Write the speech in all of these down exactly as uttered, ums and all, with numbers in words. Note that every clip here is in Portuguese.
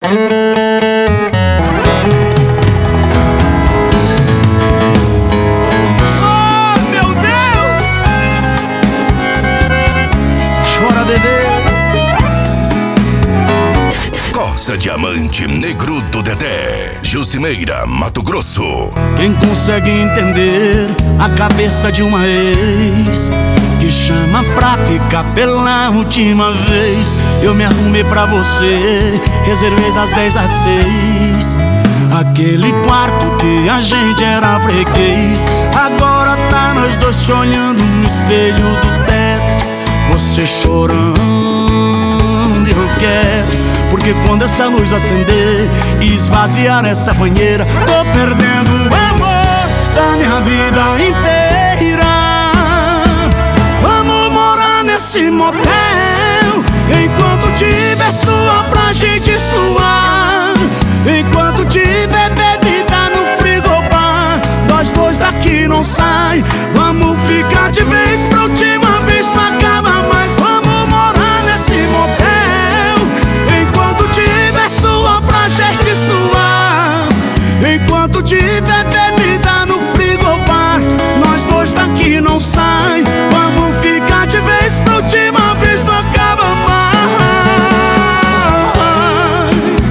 Corsa Diamante Negro do Dedé, Jucimeira, Mato Grosso. Quem consegue entender a cabeça de uma ex que chama pra ficar pela última vez? Eu me arrumei pra você, reservei das dez às seis aquele quarto que a gente era freguês. Agora tá nós dois se olhando no espelho do teto, você chorando e eu quero. Porque quando essa luz acender e esvaziar essa banheira, tô perdendo o amor da minha vida inteira. Vamos morar nesse motel, enquanto tiver suor pra gente suar, enquanto tiver bebida no frigobar, nós dois daqui não sai. Vamos ficar de vez pra última vez, não acaba mais. Vamos morar nesse motel, enquanto tiver bebida no frigobar, nós dois daqui não sai. Vamos ficar de vez pra última vez, não acaba mais.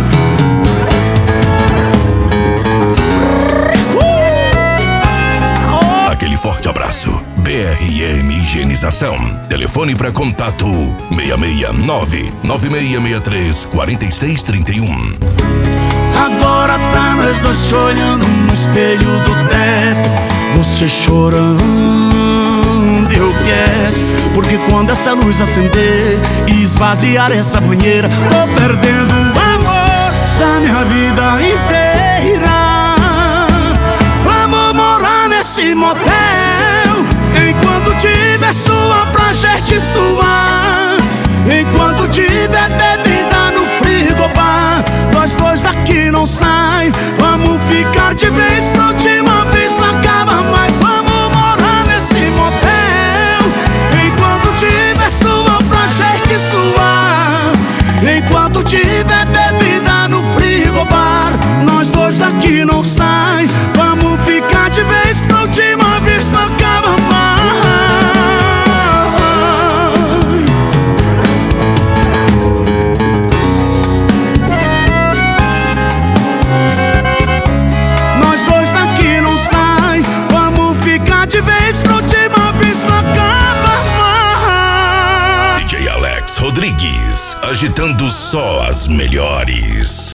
uh! Aquele forte abraço. B R M Higienização. Telefone para contato seis seis nove, nove seis seis três, quatro seis três um. Agora tá nós dois se olhando no espelho do teto, você chorando e eu quero. Porque quando essa luz acender e esvaziar essa banheira, tô perdendo o amor da minha vida inteira. Vamos morar nesse motel, enquanto tiver suor pra gente suar, enquanto tiver bebida no frigobar, nós dois daqui não sai. Vamos ficar de vez pra última vez, não acaba mais. Vamos morar nesse motel, enquanto tiver suor pra gente suar, enquanto tiver bebida no frigobar, nós dois daqui não sai. Vamos ficar de vez pra última vez, não acaba mais. Rodrigues, agitando só as melhores.